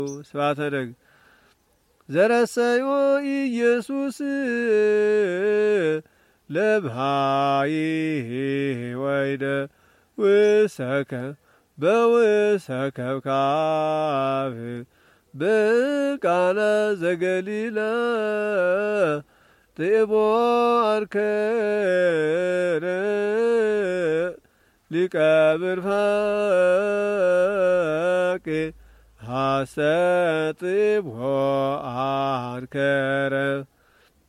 ስብሐተ ነግ ዘረሰዮ ኢየሱስ ለብሃይ ወይደ ውሰከ በውሰከብካብ በቃና ዘገሊላ ጥቦ አርከረ ሊቀብር ፋቄ ሐሰጥቦ አርከረ